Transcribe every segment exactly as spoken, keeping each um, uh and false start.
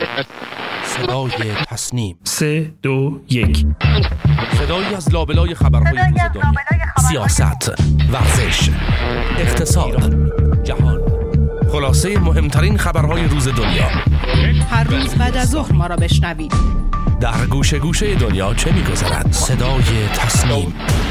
صدای تصنیم. سه دو یک. صدایی از لابلای خبرهای روز دنیا، سیاست، ورزش، اقتصاد، جهان، خلاصه مهمترین خبرهای روز دنیا. هر روز بعد از ظهر ما را بشنوید. در گوشه گوشه دنیا چه می‌گذرد؟ صدای تصنیم.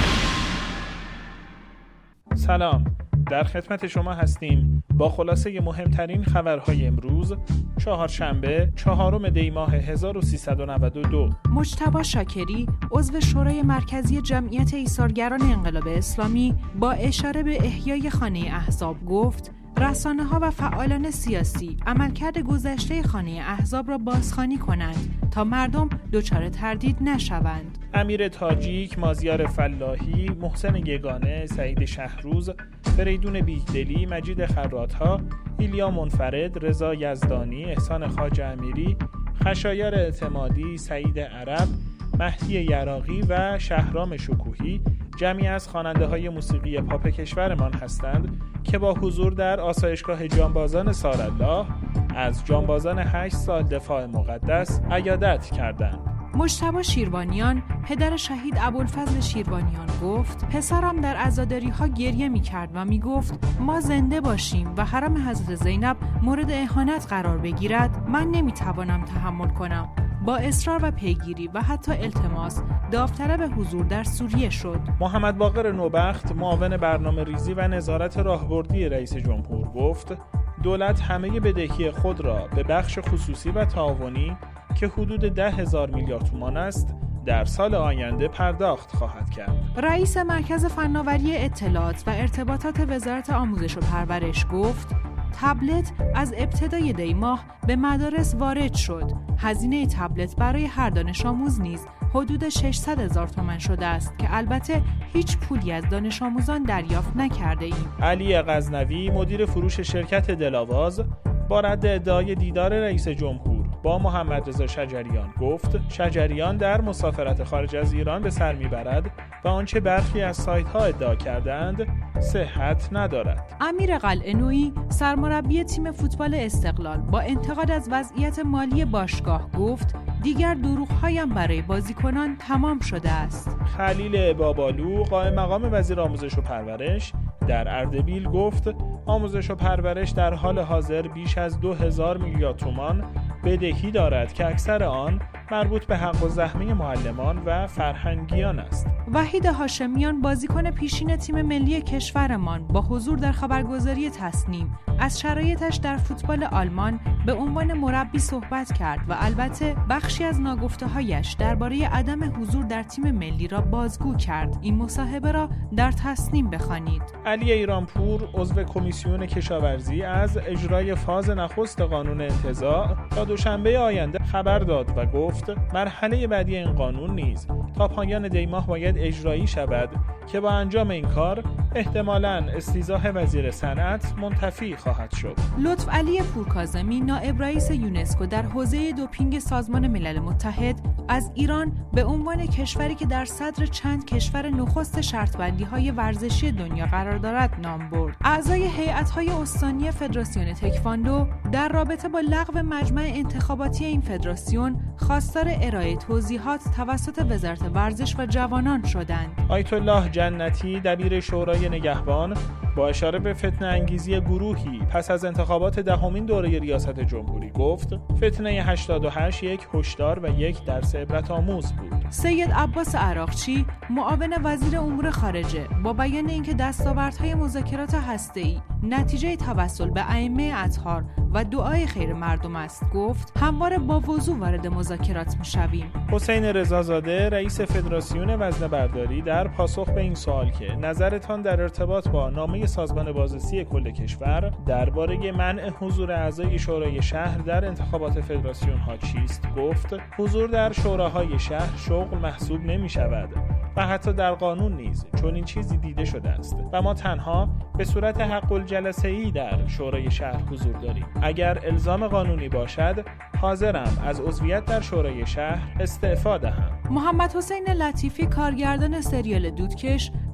سلام، در خدمت شما هستیم با خلاصه مهمترین خبرهای امروز چهارشنبه چهارم دی ماه هزار و سیصد و نود و دو. مجتبی شاکری عضو شورای مرکزی جمعیت ایثارگران انقلاب اسلامی با اشاره به احیای خانه احزاب گفت رسانه‌ها و فعالان سیاسی عملکرد گذشته خانه احزاب را بازخوانی کنند تا مردم دچار تردید نشوند. امیر تاجیک، مازیار فلاحی، محسن یگانه، سعید شهروز، فریدون بیگدلی، مجید خرات‌ها، ایلیا منفرد، رضا یزدانی، احسان خواجه امیری، خشایار اعتمادی، سعید عرب، مهدی یراقی و شهرام شکوهی جمعی از خواننده‌های موسیقی پاپ کشورمان هستند که با حضور در آسایشگاه جانبازان سارالله از جانبازان هشت سال دفاع مقدس عیادت کردند. مجتبی شیروانیان، پدر شهید ابوالفضل شیروانیان گفت پسرم در عزاداری‌ها گریه می‌کرد و می‌گفت ما زنده باشیم و حرم حضرت زینب مورد اهانت قرار بگیرد، من نمی‌توانم تحمل کنم. با اصرار و پیگیری و حتی التماس داوطلب حضور در سوریه شد. محمد باقر نوبخت، معاون برنامه ریزی و نظارت راهبردی رئیس جمهور گفت دولت همه بدهی خود را به بخش خصوصی و تعاونی که حدود ده هزار میلیارد تومان است در سال آینده پرداخت خواهد کرد. رئیس مرکز فناوری اطلاعات و ارتباطات وزارت آموزش و پرورش گفت تبلت از ابتدای دی ماه به مدارس وارد شد. هزینه تبلت برای هر دانش آموز نیز حدود ششصد هزار تومان شده است که البته هیچ پولی از دانش آموزان دریافت نکرده ایم. علی غزنوی، مدیر فروش شرکت دلاواز، با رد ادعای دیدار رئیس جمهور با محمد رضا شجریان گفت شجریان در مسافرت خارج از ایران به سر میبرد و آنچه برخی از سایت ها ادعا کردند صحت ندارد. امیر قلعه‌نویی، سرمربی تیم فوتبال استقلال، با انتقاد از وضعیت مالی باشگاه گفت دیگر دروغ‌هایم برای بازیکنان تمام شده است. خلیل بابالو، قائم مقام وزیر آموزش و پرورش، در اردبیل گفت آموزش و پرورش در حال حاضر بیش از دو هزار میلیارد تومان بدهی دارد که اکثر آن مربوط به حق و زحمه معلمان و فرهنگیان است. وحید هاشمیان، بازیکن پیشین تیم ملی کشورمان، با حضور در خبرگزاری تصنیم از شرایطش در فوتبال آلمان به عنوان مربی صحبت کرد و البته بخشی از ناگفته‌هایش درباره عدم حضور در تیم ملی را بازگو کرد. این مصاحبه را در تصنیم بخوانید. علی ایرانپور، عضو کمیسیون کشاورزی، از اجرای فاز نخست قانون انتزاع تا دوشنبه آینده خبر داد و گفت مرحله بعدی این قانون نیز تا پایان دی ماه باید اجرایی شود که با انجام این کار احتمالاً استیضاح وزیر صنعت منتفی خواهد شد. لطف علی پورکاظمی، نائب رئیس یونسکو در حوزه دوپینگ سازمان ملل متحد، از ایران به عنوان کشوری که در صدر چند کشور نخست شرط‌بندی‌های ورزشی دنیا قرار دارد نام برد. اعضای هیئت‌های استانی فدراسیون تکواندو در رابطه با لغو مجمع انتخاباتی این فدراسیون خواستار ارائه توضیحات توسط وزارت ورزش و جوانان شدند. آیت الله جنتی، دبیر شورای نگهبان، با اشاره به فتنه انگیزی گروهی پس از انتخابات دهمین دوره ریاست جمهوری گفت فتنه هشتاد و هشت یک هشدار و یک درس عبرت آموز بود. سید عباس عراقچی، معاون وزیر امور خارجه، با بیان اینکه دستاوردهای مذاکرات هسته‌ای نتیجه توسل به ائمه اطهار و دعای خیر مردم است گفت همواره با وضوح وارد مذاکرات می‌شویم. حسین رضازاده، رئیس فدراسیون وزنه‌برداری، در پاسخ به این سوال که نظرتان در ارتباط با نامه سازمان بازرسی کل کشور درباره منع حضور اعضای شورای شهر در انتخابات فدراسیون ها چیست گفت حضور در شوراهای شهر شغل محسوب نمی شود و حتی در قانون نیز چون این چیزی دیده شده است و ما تنها به صورت حق الجلسه‌ای در شورای شهر حضور داریم. اگر الزام قانونی باشد حاضرم از عضویت در شورای شهر استعفا دهم. محمد حسین لطیفی، کارگردان سریال دودکش،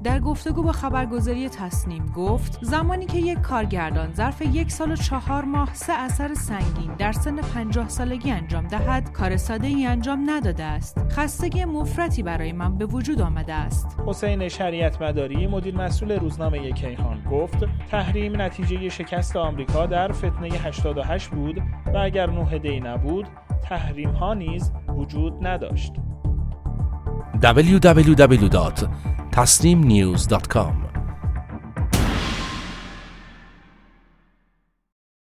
در گفتگو با خبرگزاری تصنیم گفت زمانی که یک کارگردان ظرف یک سال و چهار ماه سه اثر سنگین در سن پنجاه سالگی انجام دهد، کار ساده‌ای انجام نداده است. خستگی مفرطی برای من به وجود آمده است. حسین شریعت مداری، مدیر مسئول روزنامه کیهان، گفت تحریم نتیجه شکست آمریکا در فتنه هشتاد و هشت بود و اگر نوح دی نبود تحریم ها نیز وجود نداشت. دبلیو دبلیو دبلیو دات تصنیم نیوز دات کام